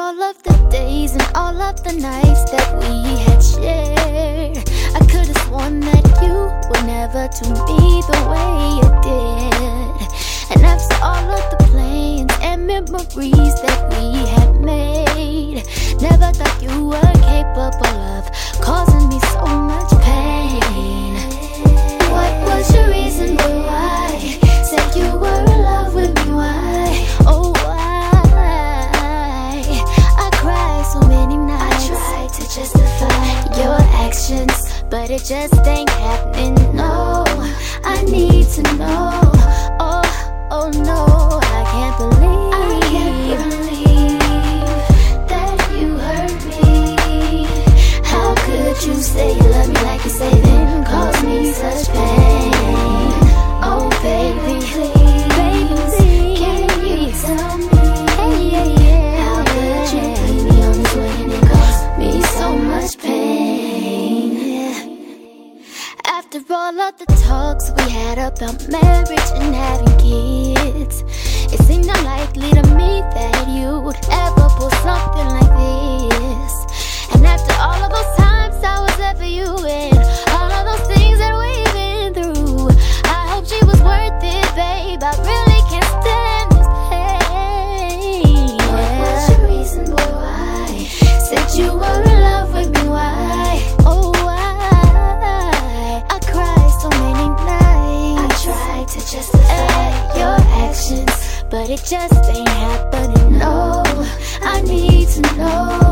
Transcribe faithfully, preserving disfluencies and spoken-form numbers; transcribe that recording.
all of the days and all of the nights that we had shared, I could've sworn that you would never do me the way you did. And after all of the plans and memories that we had made, never thought you were capable of causing me so much pain. What was your reason why? Said you were in love with me, why? Oh, why? I cried so many nights. I tried to justify your actions, but it just ain't happening, no. I need to know. Oh, oh no, I can't believe I can't believe that you hurt me. How could you say you love me like you say, then cause me such pain? Oh baby, please, baby, can you tell me, hey, yeah, yeah, how could you put me on this way and it caused me so much pain? Yeah. After all of the talks we had about marriage and having kids, it seemed unlikely to me that you would ever pull something like this. And after all of those times I was there for you and all of those things that we've been through, I hope she was worth it, babe. I really can't stand this pain. What was your reason, boy, why? Said you were in love with me, why? Oh, why? I cried so many nights. I tried to justify your actions, but it just ain't happening, no. I need to know.